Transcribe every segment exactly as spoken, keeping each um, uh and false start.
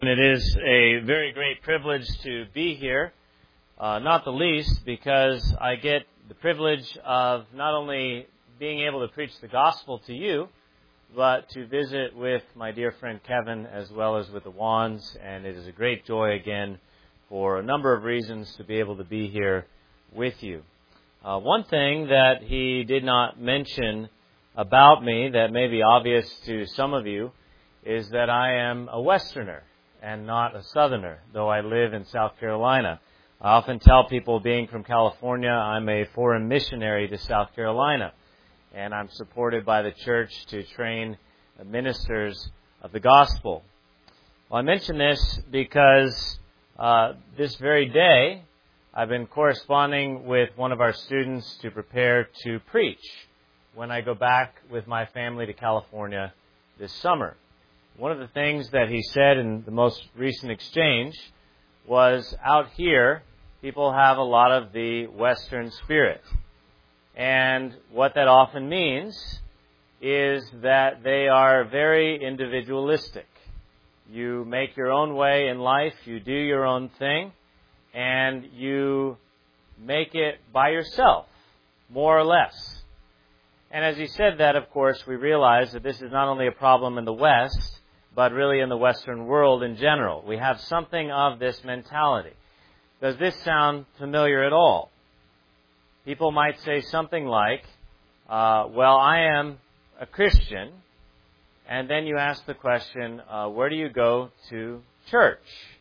It is a very great privilege to be here, uh, not the least because I get the privilege of not only being able to preach the gospel to you, but to visit with my dear friend Kevin as well as with the Wands, and it is a great joy again for a number of reasons to be able to be here with you. Uh, one thing that he did not mention about me that may be obvious to some of you is that I am a Westerner and not a Southerner, though I live in South Carolina. I often tell people, being from California, I'm a foreign missionary to South Carolina, and I'm supported by the church to train ministers of the gospel. Well, I mention this because uh, this very day, I've been corresponding with one of our students to prepare to preach when I go back with my family to California this summer. One of the things that he said in the most recent exchange was, out here, people have a lot of the Western spirit. And what that often means is that they are very individualistic. You make your own way in life, you do your own thing, and you make it by yourself, more or less. And as he said that, of course, we realize that this is not only a problem in the West, but really in the Western world in general. We have something of this mentality. Does this sound familiar at all? People might say something like, uh, well, I am a Christian, and then you ask the question, uh, where do you go to church?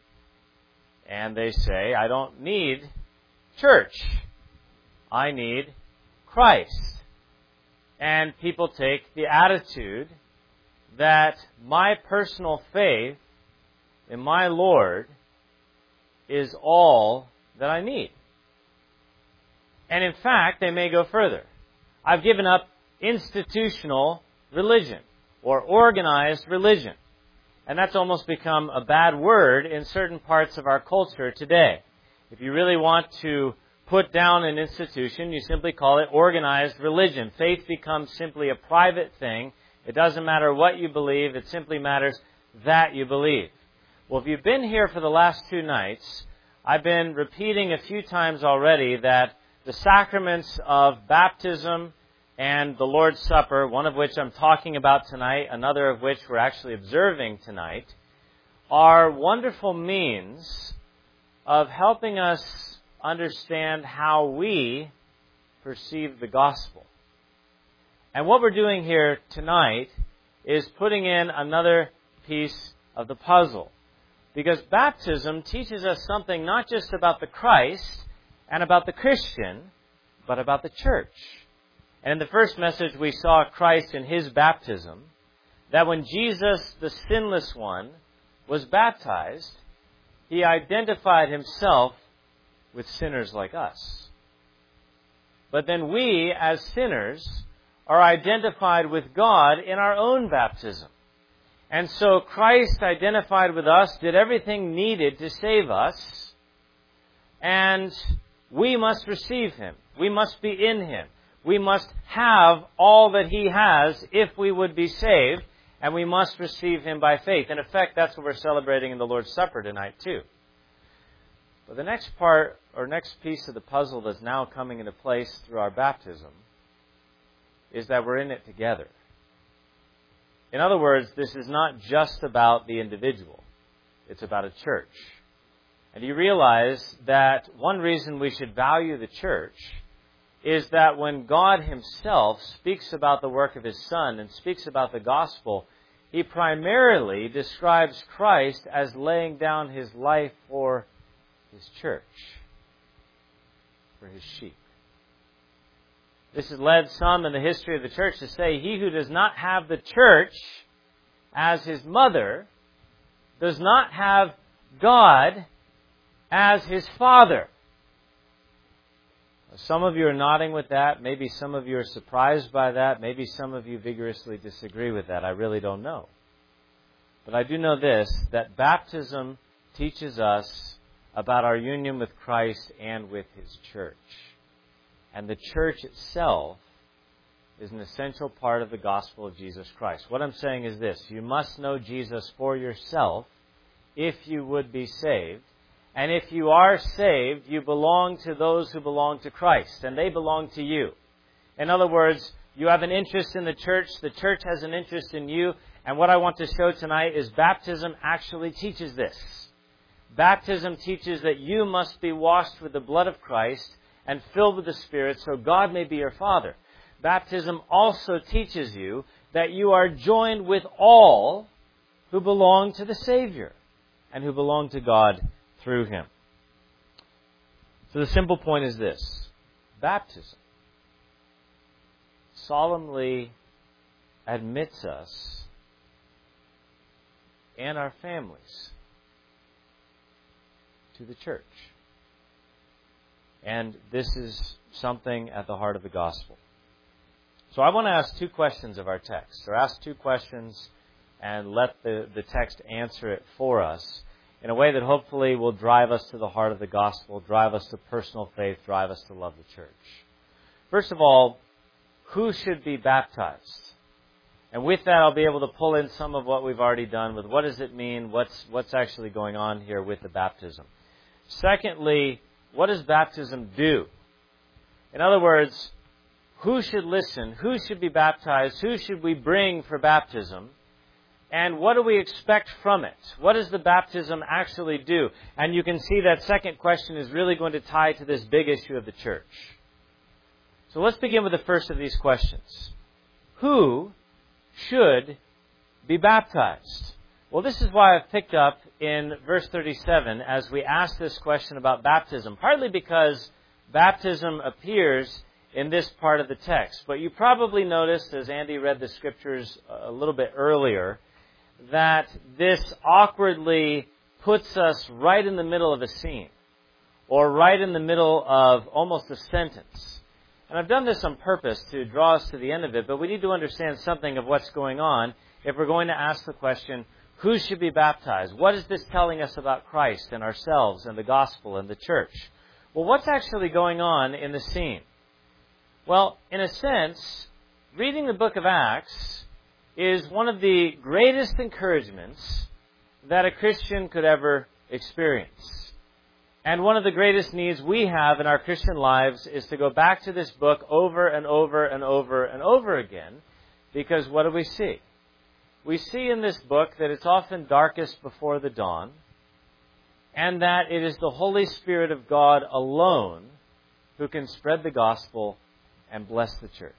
And they say, I don't need church. I need Christ. And people take the attitude that my personal faith in my Lord is all that I need. And in fact, they may go further. I've given up institutional religion or organized religion. And that's almost become a bad word in certain parts of our culture today. If you really want to put down an institution, you simply call it organized religion. Faith becomes simply a private thing. It doesn't matter what you believe. It simply matters that you believe. Well, if you've been here for the last two nights, I've been repeating a few times already that the sacraments of baptism and the Lord's Supper, one of which I'm talking about tonight, another of which we're actually observing tonight, are wonderful means of helping us understand how we perceive the gospel. And what we're doing here tonight is putting in another piece of the puzzle. Because baptism teaches us something not just about the Christ and about the Christian, but about the church. And in the first message we saw Christ in His baptism, that when Jesus, the sinless one, was baptized, He identified Himself with sinners like us. But then we, as sinners, are identified with God in our own baptism. And so Christ identified with us, did everything needed to save us, and we must receive Him. We must be in Him. We must have all that He has if we would be saved, and we must receive Him by faith. In effect, that's what we're celebrating in the Lord's Supper tonight too. But the next part, or next piece of the puzzle that's now coming into place through our baptism, is that we're in it together. In other words, this is not just about the individual. It's about a church. And you realize that one reason we should value the church is that when God Himself speaks about the work of His Son and speaks about the gospel, He primarily describes Christ as laying down His life for His church, for His sheep. This has led some in the history of the church to say, he who does not have the church as his mother does not have God as his father. Some of you are nodding with that. Maybe some of you are surprised by that. Maybe some of you vigorously disagree with that. I really don't know. But I do know this, that baptism teaches us about our union with Christ and with His church. And the church itself is an essential part of the gospel of Jesus Christ. What I'm saying is this: you must know Jesus for yourself if you would be saved. And if you are saved, you belong to those who belong to Christ, and they belong to you. In other words, you have an interest in the church, the church has an interest in you, and what I want to show tonight is baptism actually teaches this. Baptism teaches that you must be washed with the blood of Christ and filled with the Spirit so God may be your Father. Baptism also teaches you that you are joined with all who belong to the Savior and who belong to God through Him. So the simple point is this. Baptism solemnly admits us and our families to the church. And this is something at the heart of the gospel. So I want to ask two questions of our text, or ask two questions and let the, the text answer it for us in a way that hopefully will drive us to the heart of the gospel, drive us to personal faith, drive us to love the church. First of all, who should be baptized? And with that, I'll be able to pull in some of what we've already done with what does it mean, what's, what's actually going on here with the baptism. Secondly, what does baptism do? In other words, who should listen? Who should be baptized? Who should we bring for baptism? And what do we expect from it? What does the baptism actually do? And you can see that second question is really going to tie to this big issue of the church. So let's begin with the first of these questions. Who should be baptized? Well, this is why I've picked up in verse thirty-seven as we ask this question about baptism, partly because baptism appears in this part of the text. But you probably noticed, as Andy read the scriptures a little bit earlier, that this awkwardly puts us right in the middle of a scene, or right in the middle of almost a sentence. And I've done this on purpose to draw us to the end of it, but we need to understand something of what's going on if we're going to ask the question, who should be baptized? What is this telling us about Christ and ourselves and the gospel and the church? Well, what's actually going on in the scene? Well, in a sense, reading the book of Acts is one of the greatest encouragements that a Christian could ever experience. And one of the greatest needs we have in our Christian lives is to go back to this book over and over and over and over again, because what do we see? We see in this book that it's often darkest before the dawn, and that it is the Holy Spirit of God alone who can spread the gospel and bless the church.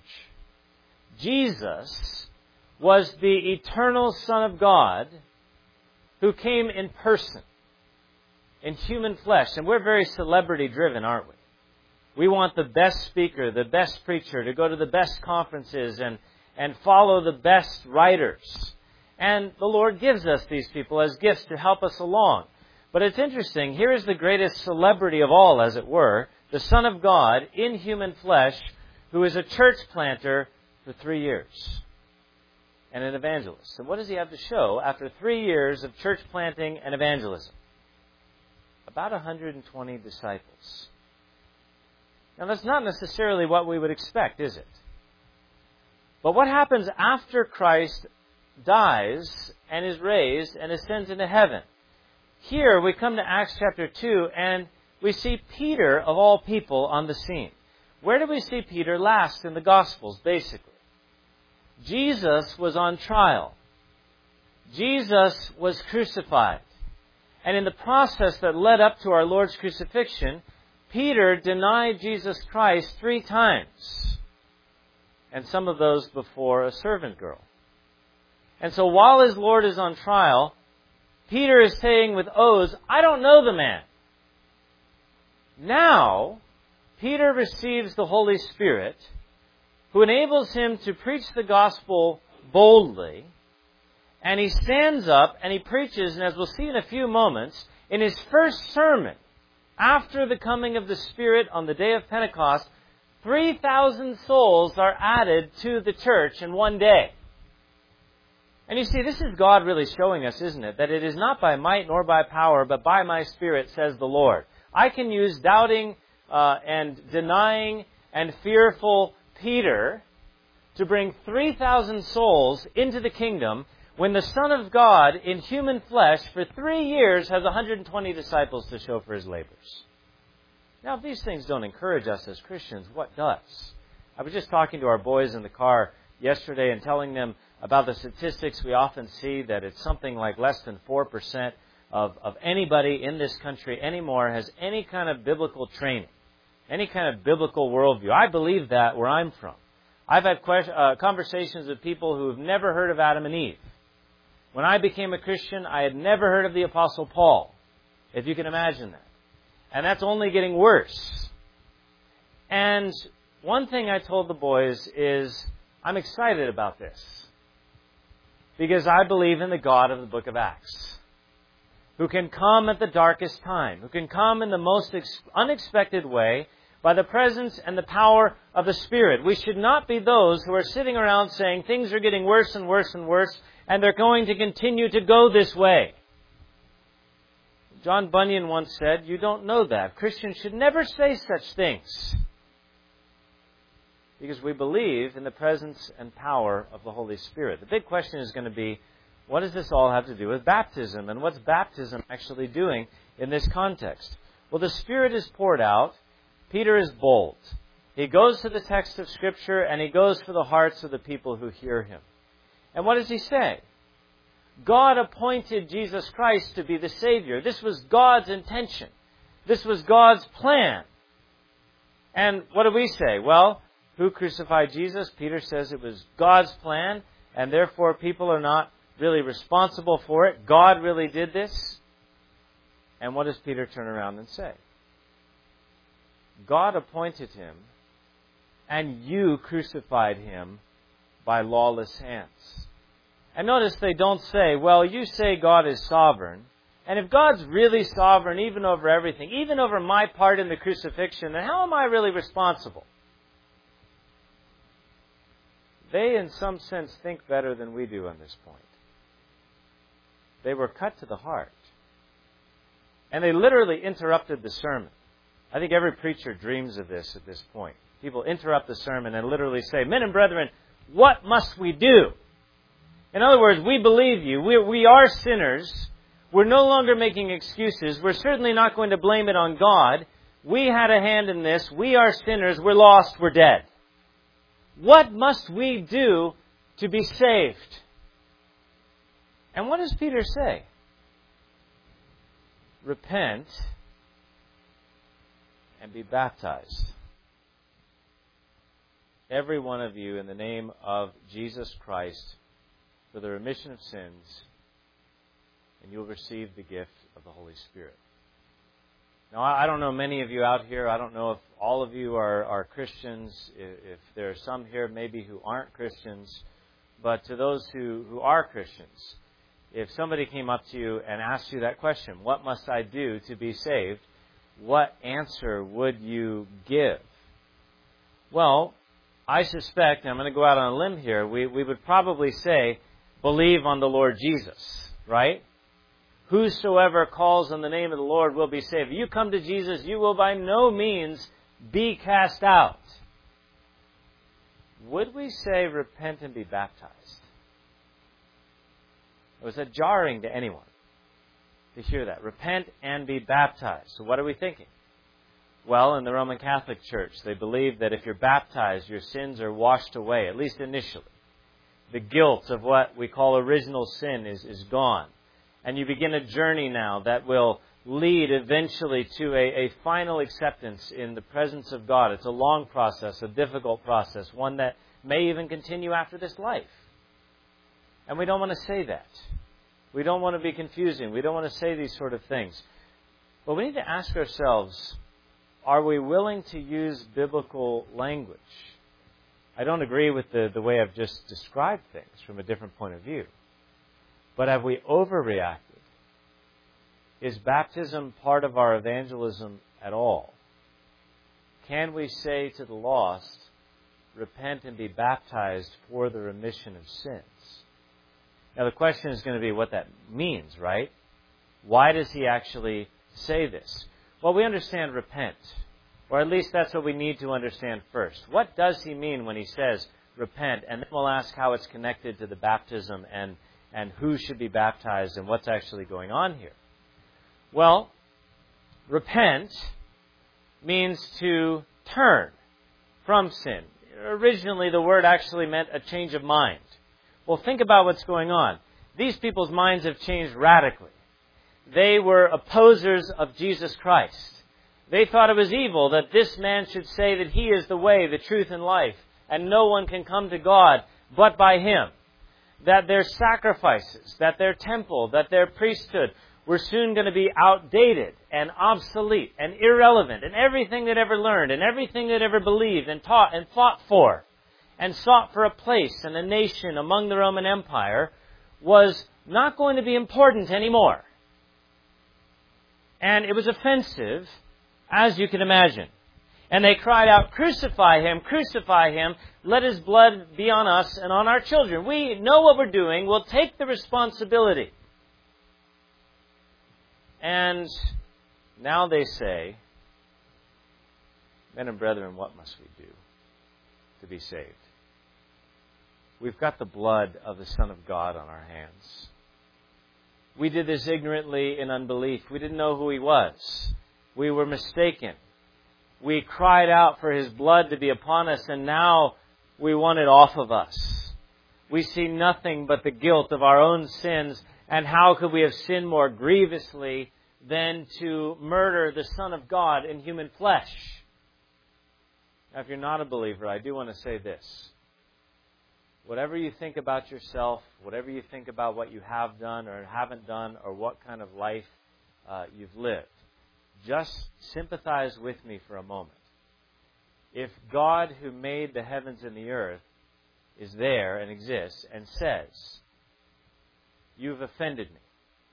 Jesus was the eternal Son of God who came in person, in human flesh. And we're very celebrity-driven, aren't we? We want the best speaker, the best preacher, to go to the best conferences and, and follow the best writers. And the Lord gives us these people as gifts to help us along. But it's interesting, here is the greatest celebrity of all, as it were, the Son of God in human flesh, who is a church planter for three years and an evangelist. And what does he have to show after three years of church planting and evangelism? About one hundred twenty disciples. Now, that's not necessarily what we would expect, is it? But what happens after Christ dies and is raised and ascends into heaven? Here we come to Acts chapter two and we see Peter, of all people, on the scene. Where do we see Peter last in the Gospels, basically? Jesus was on trial. Jesus was crucified. And in the process that led up to our Lord's crucifixion, Peter denied Jesus Christ three times. And some of those before a servant girl. And so while his Lord is on trial, Peter is saying with oaths, I don't know the man. Now, Peter receives the Holy Spirit, who enables him to preach the gospel boldly. And he stands up and he preaches, and as we'll see in a few moments, in his first sermon, after the coming of the Spirit on the day of Pentecost, three thousand souls are added to the church in one day. And you see, this is God really showing us, isn't it? That it is not by might nor by power, but by my Spirit, says the Lord. I can use doubting uh, and denying and fearful Peter to bring three thousand souls into the kingdom, when the Son of God in human flesh for three years has one hundred twenty disciples to show for his labors? Now, if these things don't encourage us as Christians, what does? I was just talking to our boys in the car yesterday and telling them about the statistics we often see, that it's something like less than four percent of, of anybody in this country anymore has any kind of biblical training, any kind of biblical worldview. I believe that where I'm from. I've had question, uh, conversations with people who have never heard of Adam and Eve. When I became a Christian, I had never heard of the Apostle Paul, if you can imagine that. And that's only getting worse. And one thing I told the boys is, I'm excited about this, because I believe in the God of the book of Acts, who can come at the darkest time, who can come in the most ex- unexpected way by the presence and the power of the Spirit. We should not be those who are sitting around saying things are getting worse and worse and worse, and they're going to continue to go this way. John Bunyan once said, "You don't know that. Christians should never say such things." Because we believe in the presence and power of the Holy Spirit. The big question is going to be, what does this all have to do with baptism? And what's baptism actually doing in this context? Well, the Spirit is poured out. Peter is bold. He goes to the text of Scripture, and he goes for the hearts of the people who hear him. And what does he say? God appointed Jesus Christ to be the Savior. This was God's intention. This was God's plan. And what do we say? Well, who crucified Jesus? Peter says it was God's plan, and therefore people are not really responsible for it. God really did this. And what does Peter turn around and say? God appointed him, and you crucified him by lawless hands. And notice they don't say, well, you say God is sovereign, and if God's really sovereign even over everything, even over my part in the crucifixion, then how am I really responsible? They, in some sense, think better than we do on this point. They were cut to the heart. And they literally interrupted the sermon. I think every preacher dreams of this at this point. People interrupt the sermon and literally say, "Men and brethren, what must we do?" In other words, we believe you. We, we are sinners. We're no longer making excuses. We're certainly not going to blame it on God. We had a hand in this. We are sinners. We're lost. We're dead. What must we do to be saved? And what does Peter say? Repent and be baptized, every one of you, in the name of Jesus Christ, for the remission of sins, and you'll receive the gift of the Holy Spirit. Now, I don't know many of you out here. I don't know if all of you are, are Christians, if there are some here maybe who aren't Christians. But to those who, who are Christians, if somebody came up to you and asked you that question, what must I do to be saved? What answer would you give? Well, I suspect, and I'm going to go out on a limb here, we, we would probably say, believe on the Lord Jesus, right? Whosoever calls on the name of the Lord will be saved. If you come to Jesus, you will by no means be cast out. Would we say repent and be baptized? Was that jarring to anyone to hear that? Repent and be baptized. So what are we thinking? Well, in the Roman Catholic Church, they believe that if you're baptized, your sins are washed away, at least initially. The guilt of what we call original sin is, is gone. And you begin a journey now that will lead eventually to a, a final acceptance in the presence of God. It's a long process, a difficult process, one that may even continue after this life. And we don't want to say that. We don't want to be confusing. We don't want to say these sort of things. But we need to ask ourselves, are we willing to use biblical language? I don't agree with the, the way I've just described things from a different point of view. But have we overreacted? Is baptism part of our evangelism at all? Can we say to the lost, repent and be baptized for the remission of sins? Now the question is going to be what that means, right? Why does he actually say this? Well, we understand repent. Or at least that's what we need to understand first. What does he mean when he says repent? And then we'll ask how it's connected to the baptism and, and who should be baptized and what's actually going on here. Well, repent means to turn from sin. Originally, the word actually meant a change of mind. Well, think about what's going on. These people's minds have changed radically. They were opposers of Jesus Christ. They thought it was evil that this man should say that He is the way, the truth, and life, and no one can come to God but by Him. That their sacrifices, that their temple, that their priesthood were soon going to be outdated and obsolete and irrelevant, and everything they'd ever learned and everything they'd ever believed and taught and fought for and sought for a place and a nation among the Roman Empire was not going to be important anymore. And it was offensive, as you can imagine. And they cried out, "Crucify Him, crucify Him, let His blood be on us and on our children. We know what we're doing, we'll take the responsibility." And now they say, "Men and brethren, what must we do to be saved? We've got the blood of the Son of God on our hands. We did this ignorantly in unbelief. We didn't know who He was. We were mistaken. We cried out for His blood to be upon us, and now we want it off of us. We see nothing but the guilt of our own sins, and how could we have sinned more grievously than to murder the Son of God in human flesh?" Now, if you're not a believer, I do want to say this. Whatever you think about yourself, whatever you think about what you have done or haven't done, or what kind of life uh, you've lived, just sympathize with me for a moment. If God, who made the heavens and the earth, is there and exists and says, "You've offended me.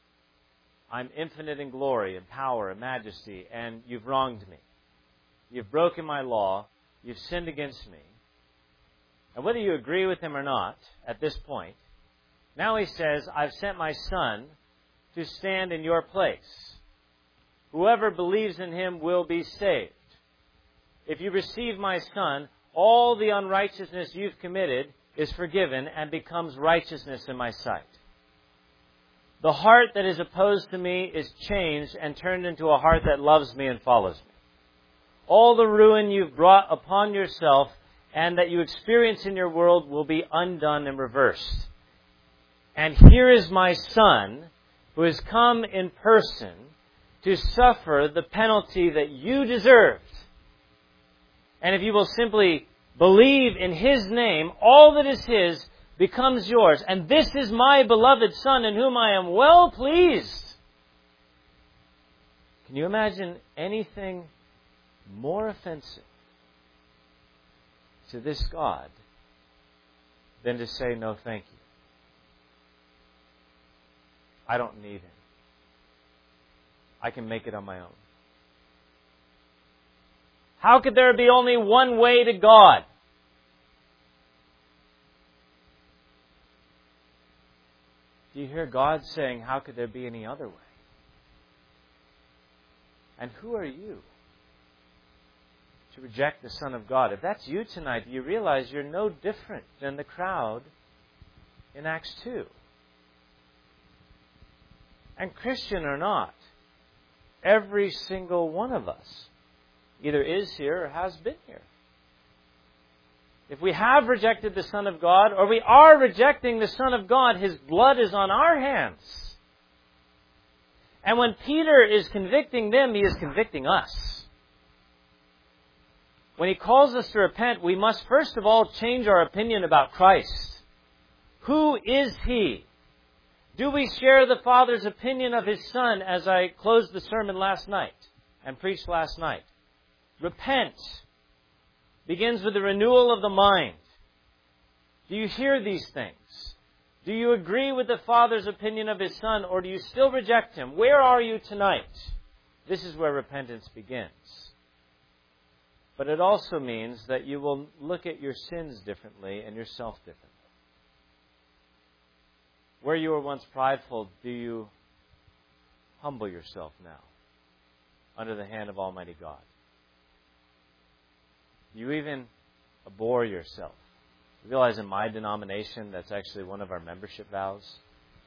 I'm infinite in glory and power and majesty, and you've wronged me. You've broken my law. You've sinned against me." And whether you agree with Him or not, at this point, now He says, "I've sent my Son to stand in your place. Whoever believes in Him will be saved. If you receive my Son, all the unrighteousness you've committed is forgiven and becomes righteousness in my sight. The heart that is opposed to me is changed and turned into a heart that loves me and follows me. All the ruin you've brought upon yourself and that you experience in your world will be undone and reversed. And here is my Son, who has come in person to suffer the penalty that you deserved. And if you will simply believe in His name, all that is His becomes yours. And this is my beloved Son, in whom I am well pleased." Can you imagine anything more offensive to this God than to say, "No, thank you. I don't need Him. I can make it on my own"? How could there be only one way to God? Do you hear God saying, "How could there be any other way"? And who are you to reject the Son of God? If that's you tonight, do you realize you're no different than the crowd in Acts two? And Christian or not, every single one of us either is here or has been here. If we have rejected the Son of God, or we are rejecting the Son of God, His blood is on our hands. And when Peter is convicting them, he is convicting us. When he calls us to repent, we must first of all change our opinion about Christ. Who is He? Do we share the Father's opinion of His Son, as I closed the sermon last night and preached last night? Repent begins with the renewal of the mind. Do you hear these things? Do you agree with the Father's opinion of His Son, or do you still reject Him? Where are you tonight? This is where repentance begins. But it also means that you will look at your sins differently and yourself differently. Where you were once prideful, do you humble yourself now under the hand of Almighty God? Do you even abhor yourself? You realize in my denomination, that's actually one of our membership vows.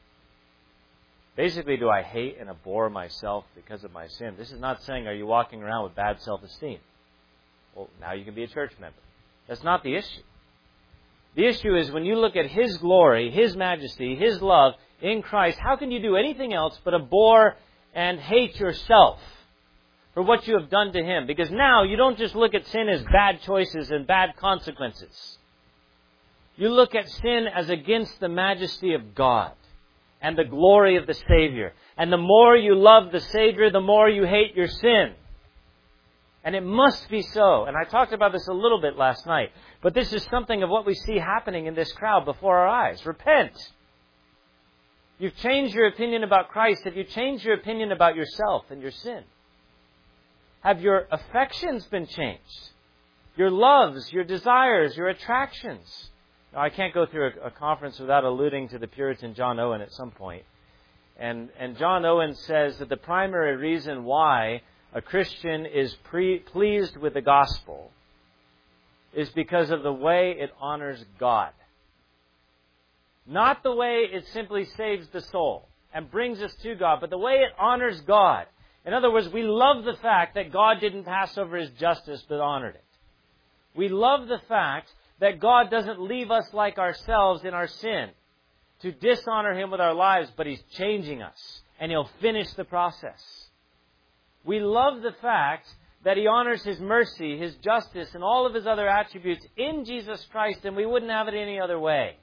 Basically, do I hate and abhor myself because of my sin? This is not saying, are you walking around with bad self-esteem? Well, now you can be a church member. That's not the issue. The issue is when you look at His glory, His majesty, His love in Christ, how can you do anything else but abhor and hate yourself for what you have done to Him? Because now you don't just look at sin as bad choices and bad consequences. You look at sin as against the majesty of God and the glory of the Savior. And the more you love the Savior, the more you hate your sin. And it must be so. And I talked about this a little bit last night. But this is something of what we see happening in this crowd before our eyes. Repent. You've changed your opinion about Christ. Have you changed your opinion about yourself and your sin? Have your affections been changed? Your loves, your desires, your attractions? Now, I can't go through a, a conference without alluding to the Puritan John Owen at some point. And, and John Owen says that the primary reason why a Christian is pre- pleased with the gospel is because of the way it honors God. Not the way it simply saves the soul and brings us to God, but the way it honors God. In other words, we love the fact that God didn't pass over His justice but honored it. We love the fact that God doesn't leave us like ourselves in our sin to dishonor Him with our lives, but He's changing us and He'll finish the process. We love the fact that He honors His mercy, His justice, and all of His other attributes in Jesus Christ, and we wouldn't have it any other way.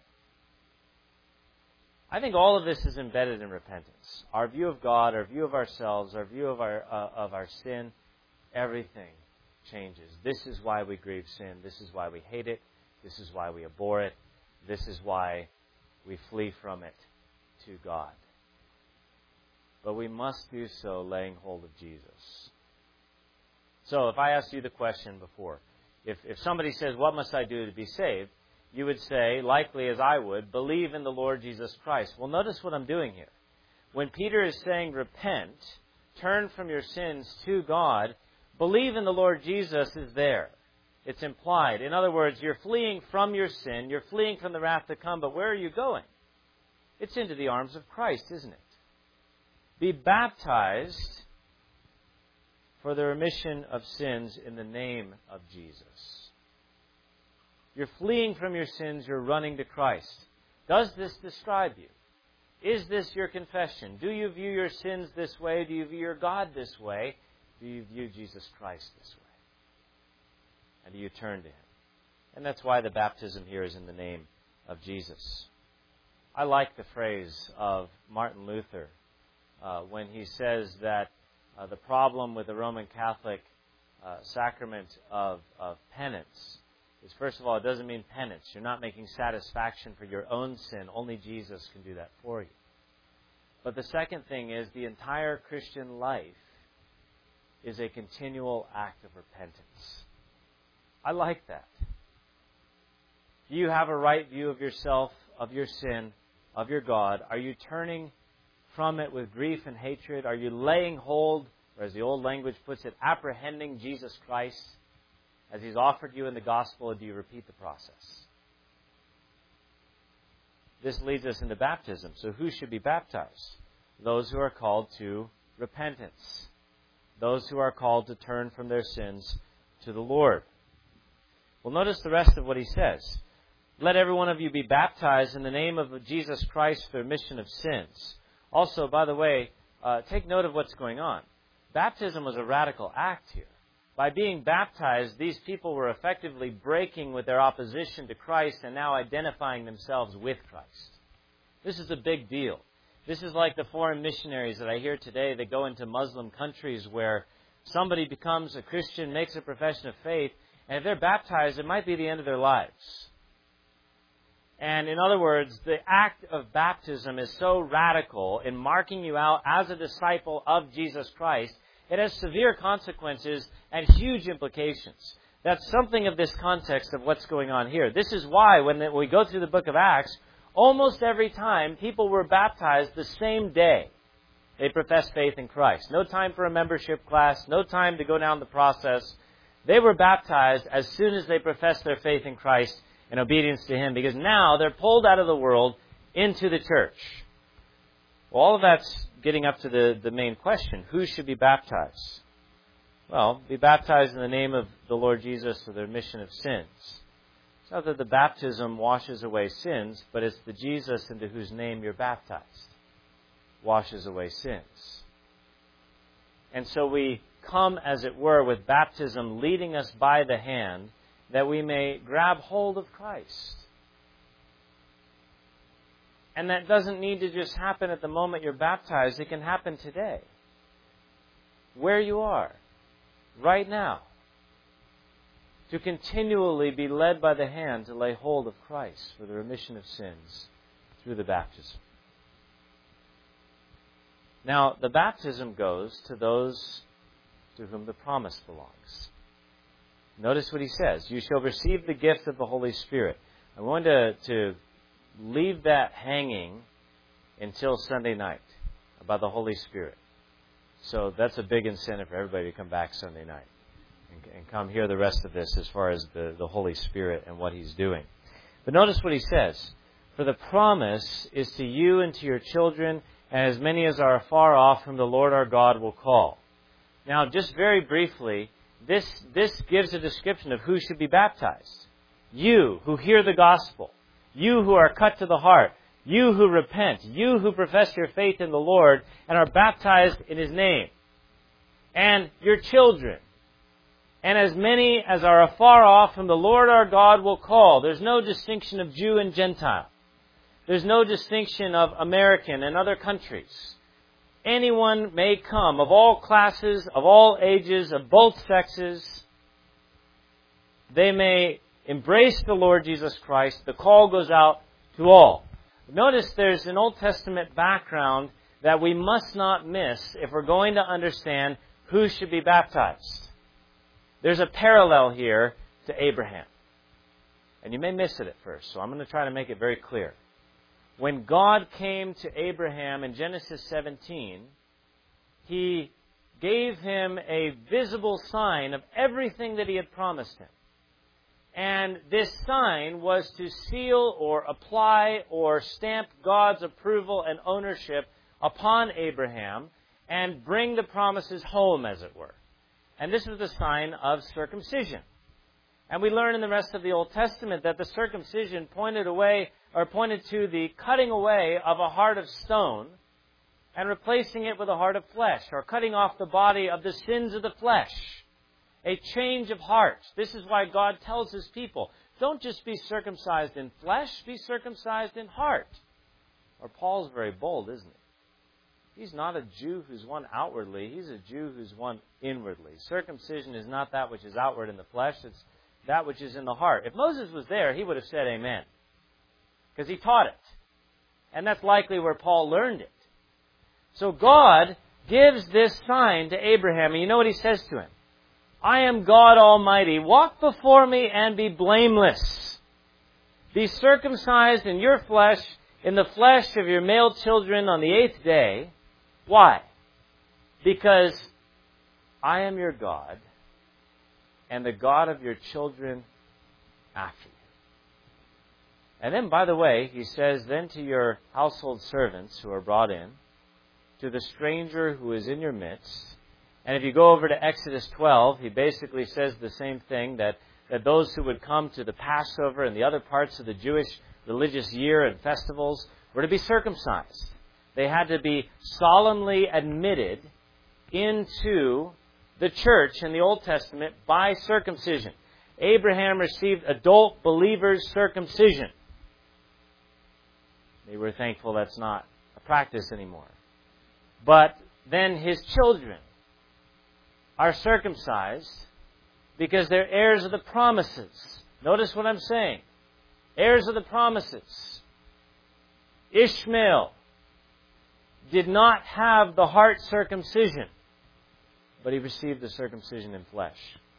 I think all of this is embedded in repentance. Our view of God, our view of ourselves, our view of our uh, of our sin, everything changes. This is why we grieve sin. This is why we hate it. This is why we abhor it. This is why we flee from it to God. But we must do so laying hold of Jesus. So if I asked you the question before, if, if somebody says, what must I do to be saved? You would say, likely as I would, believe in the Lord Jesus Christ. Well, notice what I'm doing here. When Peter is saying repent, turn from your sins to God, believe in the Lord Jesus is there. It's implied. In other words, you're fleeing from your sin, you're fleeing from the wrath to come, but where are you going? It's into the arms of Christ, isn't it? Be baptized for the remission of sins in the name of Jesus. You're fleeing from your sins, you're running to Christ. Does this describe you? Is this your confession? Do you view your sins this way? Do you view your God this way? Do you view Jesus Christ this way? And do you turn to Him? And that's why the baptism here is in the name of Jesus. I like the phrase of Martin Luther uh, when he says that uh, the problem with the Roman Catholic uh, sacrament of, of penance is, first of all, it doesn't mean penance. You're not making satisfaction for your own sin. Only Jesus can do that for you. But the second thing is the entire Christian life is a continual act of repentance. I like that. Do you have a right view of yourself, of your sin, of your God? Are you turning from it with grief and hatred? Are you laying hold, or as the old language puts it, apprehending Jesus Christ as He's offered you in the gospel, or do you repeat the process? This leads us into baptism. So who should be baptized? Those who are called to repentance. Those who are called to turn from their sins to the Lord. Well, notice the rest of what he says. Let every one of you be baptized in the name of Jesus Christ for the remission of sins. Also, by the way, uh, take note of what's going on. Baptism was a radical act here. By being baptized, these people were effectively breaking with their opposition to Christ and now identifying themselves with Christ. This is a big deal. This is like the foreign missionaries that I hear today that go into Muslim countries where somebody becomes a Christian, makes a profession of faith, and if they're baptized, it might be the end of their lives. And in other words, the act of baptism is so radical in marking you out as a disciple of Jesus Christ, it has severe consequences and huge implications. That's something of this context of what's going on here. This is why when we go through the book of Acts, almost every time people were baptized the same day they professed faith in Christ. No time for a membership class, no time to go down the process. They were baptized as soon as they professed their faith in Christ in obedience to Him, because now they're pulled out of the world into the church. Well, all of that's getting up to the, the main question. Who should be baptized? Well, be baptized in the name of the Lord Jesus for the remission of sins. It's not that the baptism washes away sins, but it's the Jesus into whose name you're baptized washes away sins. And so we come, as it were, with baptism leading us by the hand, that we may grab hold of Christ. And that doesn't need to just happen at the moment you're baptized. It can happen today. Where you are. Right now. To continually be led by the hand to lay hold of Christ for the remission of sins through the baptism. Now, the baptism goes to those to whom the promise belongs. Notice what he says. You shall receive the gift of the Holy Spirit. I want to, to leave that hanging until Sunday night about the Holy Spirit. So that's a big incentive for everybody to come back Sunday night and, and come hear the rest of this as far as the, the Holy Spirit and what He's doing. But notice what he says. For the promise is to you and to your children, and as many as are afar off, whom the Lord our God will call. Now, just very briefly, this, this gives a description of who should be baptized. You who hear the gospel. You who are cut to the heart. You who repent. You who profess your faith in the Lord and are baptized in His name. And your children. And as many as are afar off, whom the Lord our God will call. There's no distinction of Jew and Gentile. There's no distinction of American and other countries. Anyone may come, of all classes, of all ages, of both sexes. They may embrace the Lord Jesus Christ. The call goes out to all. Notice there's an Old Testament background that we must not miss if we're going to understand who should be baptized. There's a parallel here to Abraham. And you may miss it at first, so I'm going to try to make it very clear. When God came to Abraham in Genesis seventeen, He gave him a visible sign of everything that He had promised him. And this sign was to seal or apply or stamp God's approval and ownership upon Abraham and bring the promises home, as it were. And this was the sign of circumcision. And we learn in the rest of the Old Testament that the circumcision pointed away or pointed to the cutting away of a heart of stone and replacing it with a heart of flesh, or cutting off the body of the sins of the flesh. A change of heart. This is why God tells His people, don't just be circumcised in flesh, be circumcised in heart. Or Paul's very bold, isn't he? He's not a Jew who's one outwardly, he's a Jew who's one inwardly. Circumcision is not that which is outward in the flesh, it's that which is in the heart. If Moses was there, he would have said amen. Because he taught it. And that's likely where Paul learned it. So God gives this sign to Abraham, and you know what He says to him? I am God Almighty. Walk before me and be blameless. Be circumcised in your flesh, in the flesh of your male children on the eighth day. Why? Because I am your God and the God of your children after you. And then, by the way, He says, then to your household servants who are brought in, to the stranger who is in your midst. And if you go over to Exodus twelve, He basically says the same thing, that, that those who would come to the Passover and the other parts of the Jewish religious year and festivals were to be circumcised. They had to be solemnly admitted into the church in the Old Testament by circumcision. Abraham received adult believers' circumcision. They were thankful that's not a practice anymore. But then his children are circumcised because they're heirs of the promises. Notice what I'm saying. Heirs of the promises. Ishmael did not have the heart circumcision, but he received the circumcision in flesh.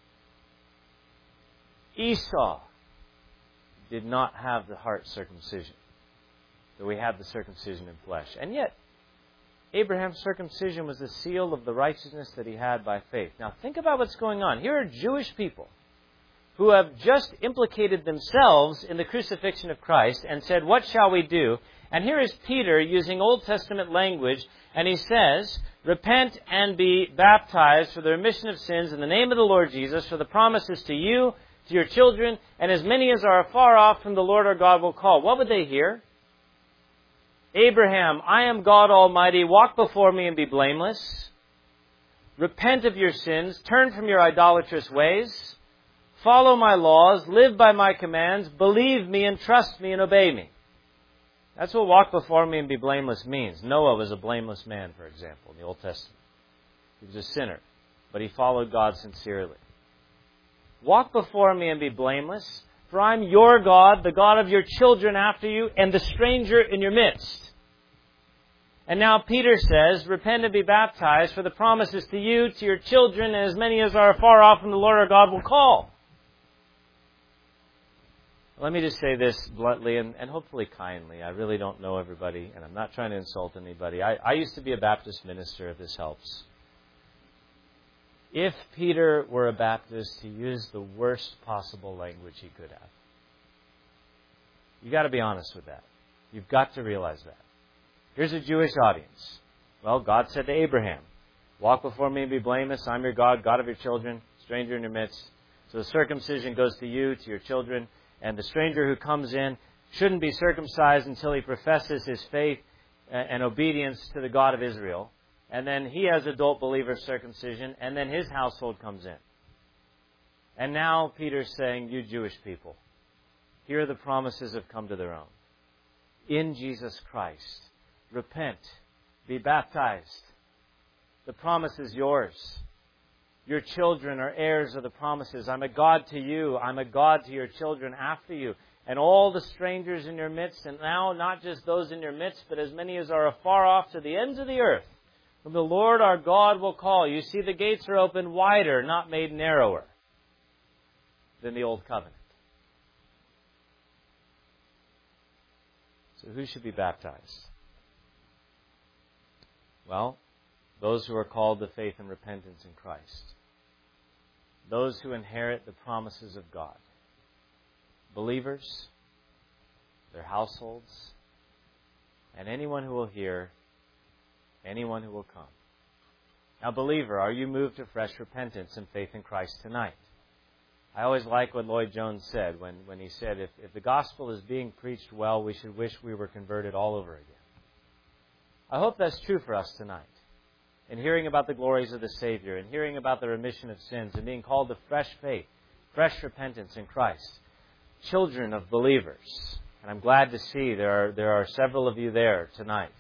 Esau did not have the heart circumcision, but we have the circumcision in flesh. And yet, Abraham's circumcision was the seal of the righteousness that he had by faith. Now, think about what's going on. Here are Jewish people who have just implicated themselves in the crucifixion of Christ and said, what shall we do? And here is Peter using Old Testament language, and he says, repent and be baptized for the remission of sins in the name of the Lord Jesus, for the promise is to you, to your children, and as many as are afar off from the Lord our God will call. What would they hear? Abraham, I am God Almighty, walk before me and be blameless. Repent of your sins, turn from your idolatrous ways, follow my laws, live by my commands, believe me and trust me and obey me. That's what walk before me and be blameless means. Noah was a blameless man, for example, in the Old Testament. He was a sinner, but he followed God sincerely. Walk before me and be blameless, for I am your God, the God of your children after you, and the stranger in your midst. And now Peter says, repent and be baptized, for the promise is to you, to your children, and as many as are far off from the Lord our God will call. Let me just say this bluntly and, and hopefully kindly. I really don't know everybody, and I'm not trying to insult anybody. I, I used to be a Baptist minister, if this helps. If Peter were a Baptist, he used the worst possible language he could have. You've got to be honest with that. You've got to realize that. Here's a Jewish audience. Well, God said to Abraham, walk before me and be blameless. I'm your God, God of your children, stranger in your midst. So the circumcision goes to you, to your children. And the stranger who comes in shouldn't be circumcised until he professes his faith and obedience to the God of Israel. And then he has adult believer circumcision, and then his household comes in. And now Peter's saying, you Jewish people, here the promises have come to their own. In Jesus Christ, repent, be baptized. The promise is yours. Your children are heirs of the promises. I'm a God to you. I'm a God to your children after you. And all the strangers in your midst, and now not just those in your midst, but as many as are afar off to the ends of the earth, whom the Lord our God will call. You see, the gates are opened wider, not made narrower than the old covenant. So who should be baptized? Well, those who are called to faith and repentance in Christ. Those who inherit the promises of God. Believers, their households, and anyone who will hear, anyone who will come. Now, believer, are you moved to fresh repentance and faith in Christ tonight? I always like what Lloyd Jones said when, when he said, if, if the gospel is being preached well, we should wish we were converted all over again. I hope that's true for us tonight. In hearing about the glories of the Savior, and hearing about the remission of sins, and being called to fresh faith, fresh repentance in Christ. Children of believers. And I'm glad to see there are, there are several of you there tonight.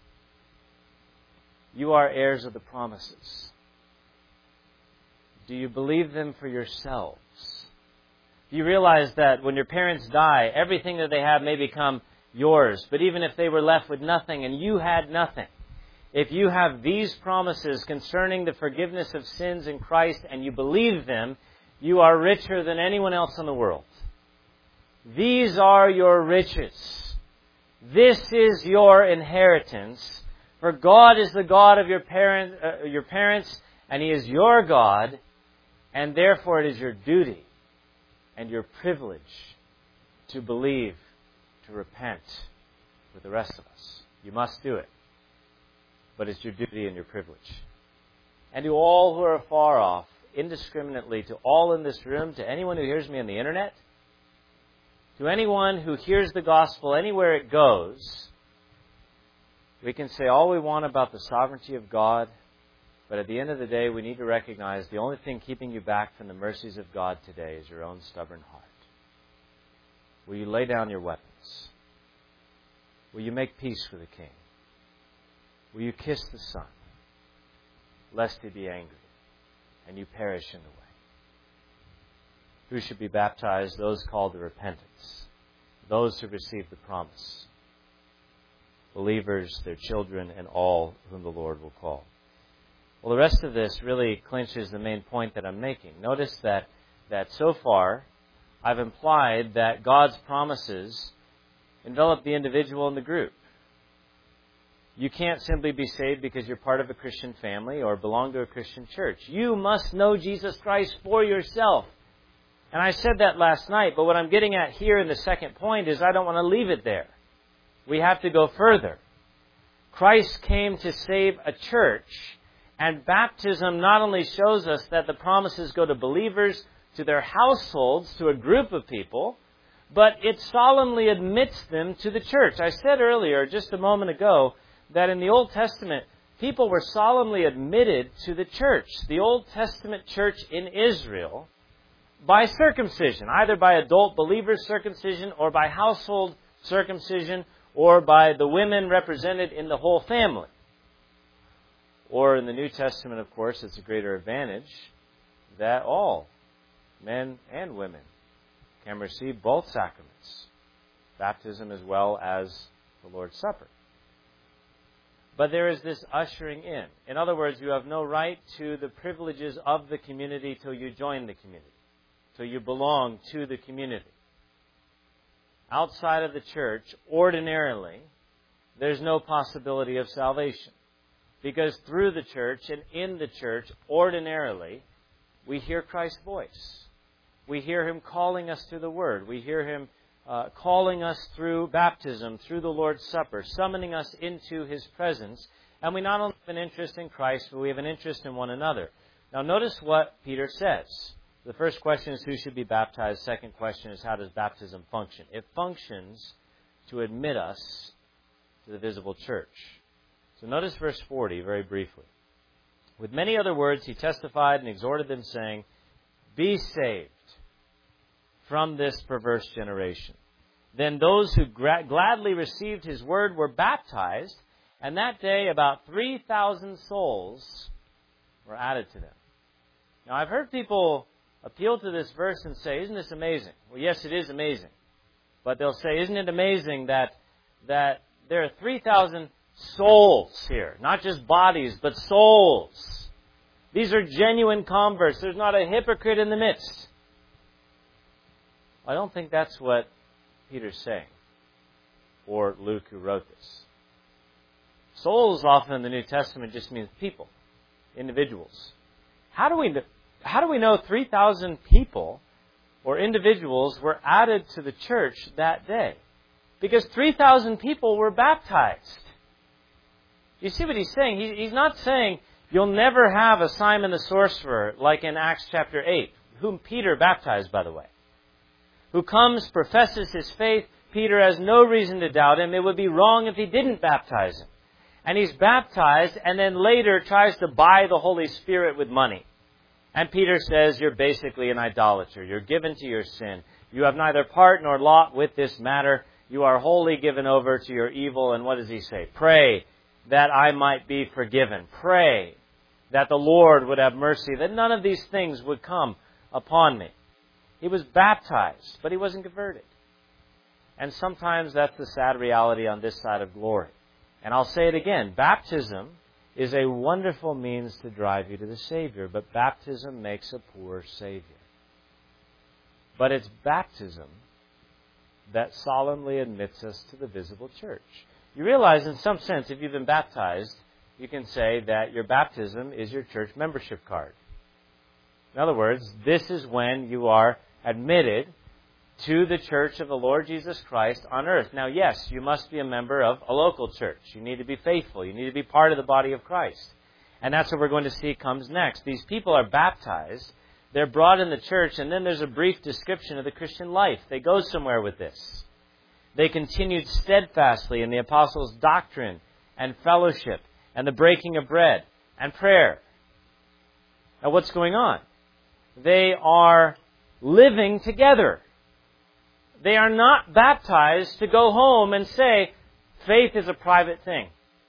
You are heirs of the promises. Do you believe them for yourselves? Do you realize that when your parents die, everything that they have may become yours? But even if they were left with nothing and you had nothing, if you have these promises concerning the forgiveness of sins in Christ and you believe them, you are richer than anyone else in the world. These are your riches. This is your inheritance. For God is the God of your, parent, uh, your parents, and He is your God, and therefore it is your duty and your privilege to believe, to repent with the rest of us. You must do it. But it's your duty and your privilege. And to all who are far off, indiscriminately, to all in this room, to anyone who hears me on the internet, to anyone who hears the gospel anywhere it goes, we can say all we want about the sovereignty of God, but at the end of the day, we need to recognize the only thing keeping you back from the mercies of God today is your own stubborn heart. Will you lay down your weapons? Will you make peace with the King? Will you kiss the Son, lest He be angry, and you perish in the way? Who should be baptized? Those called to repentance. Those who receive the promise. Believers, their children, and all whom the Lord will call. Well, the rest of this really clinches the main point that I'm making. Notice that, that so far, I've implied that God's promises envelop the individual and the group. You can't simply be saved because you're part of a Christian family or belong to a Christian church. You must know Jesus Christ for yourself. And I said that last night, but what I'm getting at here in the second point is I don't want to leave it there. we have to go further. Christ came to save a church, and baptism not only shows us that the promises go to believers, to their households, to a group of people, but it solemnly admits them to the church. I said earlier, just a moment ago, that in the Old Testament, people were solemnly admitted to the church, the Old Testament church in Israel, by circumcision, either by adult believers' circumcision or by household circumcision or by the women represented in the whole family. Or in the New Testament, of course, it's a greater advantage that all, men and women, can receive both sacraments, baptism as well as the Lord's Supper. But there is this ushering in. In other words, you have no right to the privileges of the community till you join the community, till you belong to the community. Outside of the church, ordinarily, there's no possibility of salvation. Because through the church and in the church, ordinarily, we hear Christ's voice. We hear Him calling us to the Word. We hear Him uh, calling us through baptism, through the Lord's Supper, summoning us into His presence. And we not only have an interest in Christ, but we have an interest in one another. Now notice what Peter says. The first question is who should be baptized. Second question is how does baptism function? It functions to admit us to the visible church. So notice verse forty very briefly. With many other words he testified and exhorted them, saying, "Be saved from this perverse generation." Then those who gra- gladly received his word were baptized, and that day about three thousand souls were added to them. Now I've heard people appeal to this verse and say, isn't this amazing? Well, yes, it is amazing. But they'll say, isn't it amazing that that there are three thousand souls here? Not just bodies, but souls. These are genuine converts. There's not a hypocrite in the midst. I don't think that's what Peter's saying, or Luke who wrote this. Souls often in the New Testament just means people, individuals. How do we know, how do we know three thousand people or individuals were added to the church that day? Because three thousand people were baptized. You see what he's saying? He, he's not saying you'll never have a Simon the sorcerer like in Acts chapter eight, whom Peter baptized, by the way, who comes, professes his faith. Peter has no reason to doubt him. It would be wrong if he didn't baptize him. And he's baptized and then later tries to buy the Holy Spirit with money. And Peter says, you're basically an idolater. You're given to your sin. You have neither part nor lot with this matter. You are wholly given over to your evil. And what does he say? Pray that I might be forgiven. Pray that the Lord would have mercy, that none of these things would come upon me. He was baptized, but he wasn't converted. And sometimes that's the sad reality on this side of glory. And I'll say it again, baptism is a wonderful means to drive you to the Savior, but baptism makes a poor Savior. But it's baptism that solemnly admits us to the visible church. You realize, in some sense, if you've been baptized, you can say that your baptism is your church membership card. In other words, this is when you are admitted to the church of the Lord Jesus Christ on earth. Now, yes, you must be a member of a local church. You need to be faithful. You need to be part of the body of Christ. And that's what we're going to see comes next. These people are baptized. They're brought in the church, and then there's a brief description of the Christian life. They go somewhere with this. They continued steadfastly in the apostles' doctrine and fellowship and the breaking of bread and prayer. Now, what's going on? They are living together. They are not baptized to go home and say, faith is a private thing.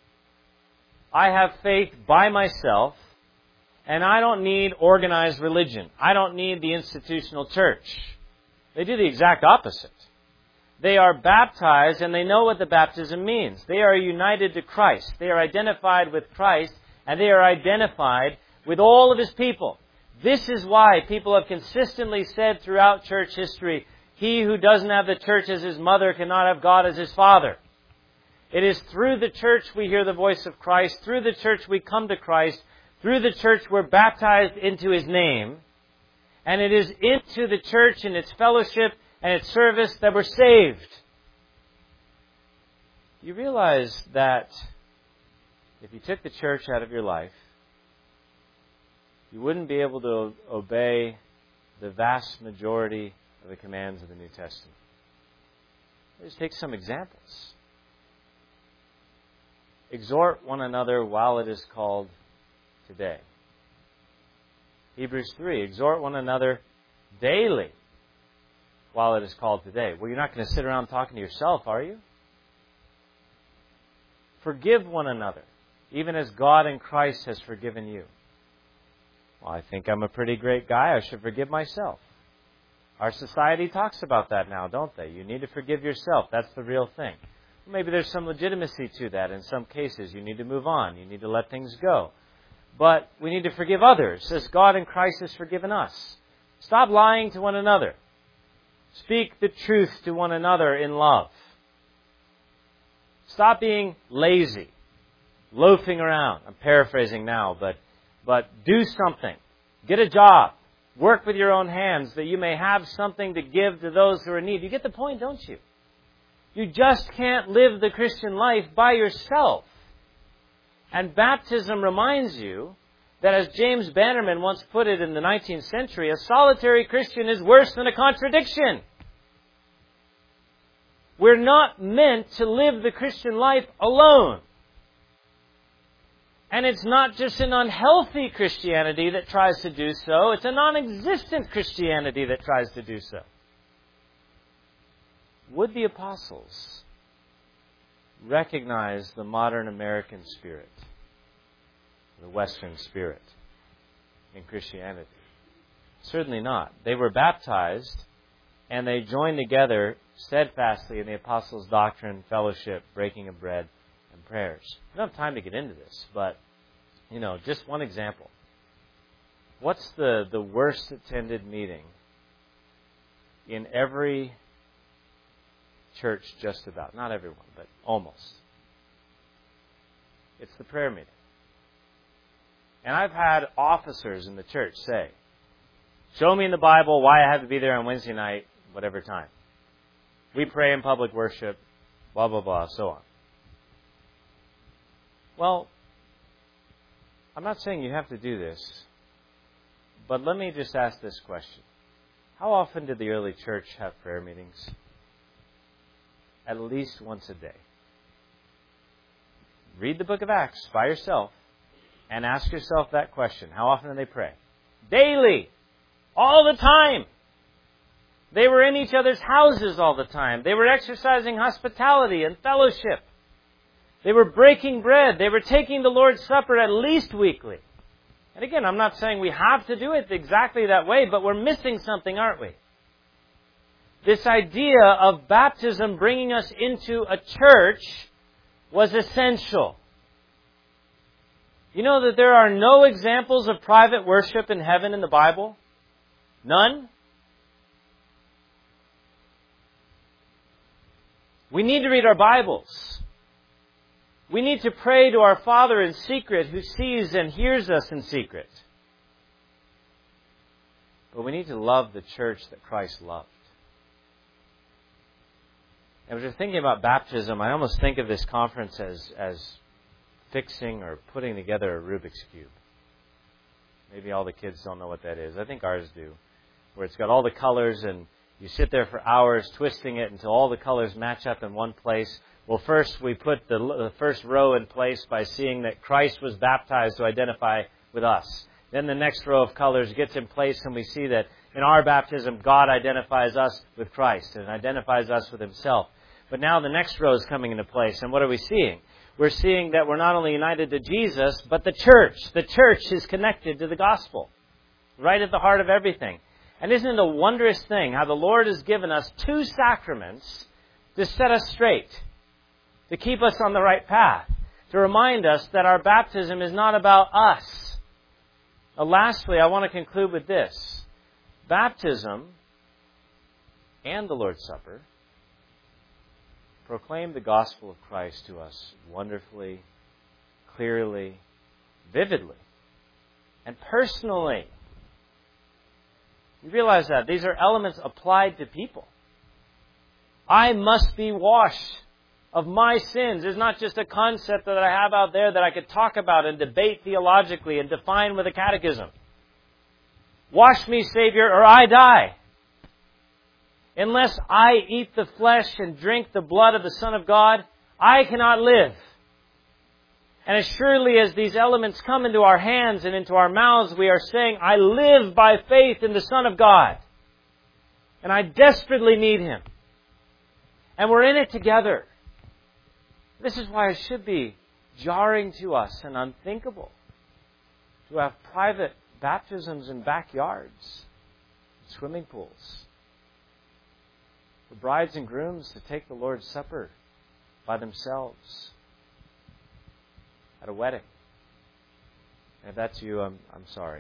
I have faith by myself, and I don't need organized religion. I don't need the institutional church. They do the exact opposite. They are baptized, and they know what the baptism means. They are united to Christ. They are identified with Christ, and they are identified with all of His people. This is why people have consistently said throughout church history, he who doesn't have the church as his mother cannot have God as his father. It is through the church we hear the voice of Christ. Through the church we come to Christ. Through the church we're baptized into His name. And it is into the church and its fellowship and its service that we're saved. you realize that if you took the church out of your life, you wouldn't be able to obey the vast majority of the commands of the New Testament. Let's take some examples. Exhort one another while it is called today. Hebrews three, exhort one another daily while it is called today. Well, you're not going to sit around talking to yourself, are you? Forgive one another, even as God in Christ has forgiven you. Well, I think I'm a pretty great guy. I should forgive myself. Our society talks about that now, don't they? You need to forgive yourself. That's the real thing. Maybe there's some legitimacy to that in some cases. You need to move on. You need to let things go. But we need to forgive others as God in Christ has forgiven us. Stop lying to one another. Speak the truth to one another in love. Stop being lazy, loafing around. I'm paraphrasing now, but, but do something. Get a job. Work with your own hands that you may have something to give to those who are in need. You get the point, don't you? You just can't live the Christian life by yourself. And baptism reminds you that, as James Bannerman once put it in the nineteenth century, a solitary Christian is worse than a contradiction. We're not meant to live the Christian life alone. And it's not just an unhealthy Christianity that tries to do so. It's a non-existent Christianity that tries to do so. Would the apostles recognize the modern American spirit, the Western spirit in Christianity? Certainly not. They were baptized and they joined together steadfastly in the apostles' doctrine, fellowship, breaking of bread, and prayers. We don't have time to get into this, but, you know, just one example. What's the, the worst attended meeting in every church just about? Not everyone, but almost. It's the prayer meeting. And I've had officers in the church say, show me in the Bible why I have to be there on Wednesday night, whatever time. We pray in public worship, blah, blah, blah, so on. Well, I'm not saying you have to do this, but let me just ask this question. How often did the early church have prayer meetings? At least once a day. Read the book of Acts by yourself and ask yourself that question. How often do they pray? Daily. All the time. They were in each other's houses all the time. They were exercising hospitality and fellowship. They were breaking bread. They were taking the Lord's Supper at least weekly. And again, I'm not saying we have to do it exactly that way, but we're missing something, aren't we? This idea of baptism bringing us into a church was essential. You know that there are no examples of private worship in heaven in the Bible? None? We need to read our Bibles. We need to pray to our Father in secret, who sees and hears us in secret. But we need to love the church that Christ loved. And as you're thinking about baptism, I almost think of this conference as, as fixing or putting together a Rubik's Cube. Maybe all the kids don't know what that is. I think ours do. Where it's got all the colors and you sit there for hours twisting it until all the colors match up in one place. Well, first we put the, the first row in place by seeing that Christ was baptized to identify with us. Then the next row of colors gets in place and we see that in our baptism, God identifies us with Christ and identifies us with Himself. But now the next row is coming into place. And what are we seeing? We're seeing that we're not only united to Jesus, but the church. The church is connected to the gospel. Right at the heart of everything. And isn't it a wondrous thing how the Lord has given us two sacraments to set us straight, to keep us on the right path, to remind us that our baptism is not about us. Now, lastly, I want to conclude with this. Baptism and the Lord's Supper proclaim the gospel of Christ to us wonderfully, clearly, vividly, and personally. You realize that these are elements applied to people. I must be washed of my sins is not just a concept that I have out there that I could talk about and debate theologically and define with a catechism. Wash me, Savior, or I die. Unless I eat the flesh and drink the blood of the Son of God, I cannot live. And as surely as these elements come into our hands and into our mouths, we are saying, I live by faith in the Son of God. And I desperately need Him. And we're in it together. This is why it should be jarring to us and unthinkable to have private baptisms in backyards, swimming pools, for brides and grooms to take the Lord's Supper by themselves at a wedding. And if that's you, I'm, I'm sorry.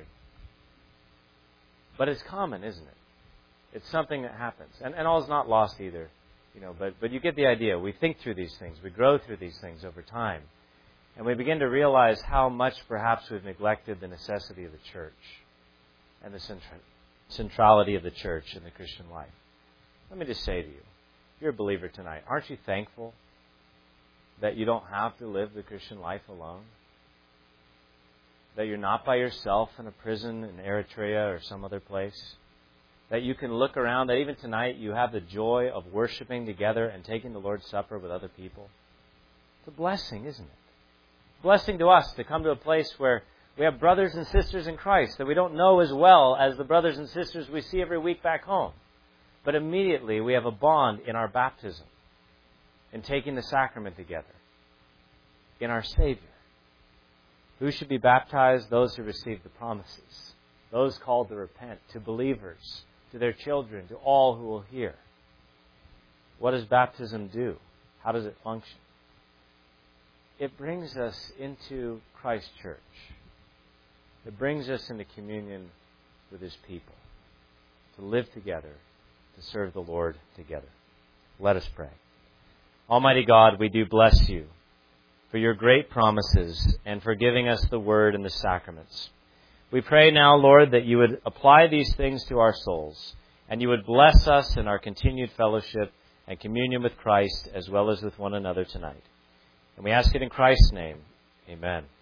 But it's common, isn't it? It's something that happens. And, and all is not lost either. You know, but, but you get the idea. We think through these things. We grow through these things over time. And we begin to realize how much perhaps we've neglected the necessity of the church and the centra- centrality of the church in the Christian life. Let me just say to you, if you're a believer tonight, aren't you thankful that you don't have to live the Christian life alone? That you're not by yourself in a prison in Eritrea or some other place? That you can look around, that even tonight you have the joy of worshiping together and taking the Lord's Supper with other people? It's a blessing, isn't it? It's a blessing to us to come to a place where we have brothers and sisters in Christ that we don't know as well as the brothers and sisters we see every week back home. But immediately we have a bond in our baptism, in taking the sacrament together, in our Savior. Who should be baptized? Those who receive the promises. Those called to repent, to believers, to their children, to all who will hear. What does baptism do? How does it function? It brings us into Christ's church. It brings us into communion with His people, to live together, to serve the Lord together. Let us pray. Almighty God, we do bless You for Your great promises and for giving us the Word and the sacraments. We pray now, Lord, that You would apply these things to our souls and You would bless us in our continued fellowship and communion with Christ as well as with one another tonight. And we ask it in Christ's name. Amen.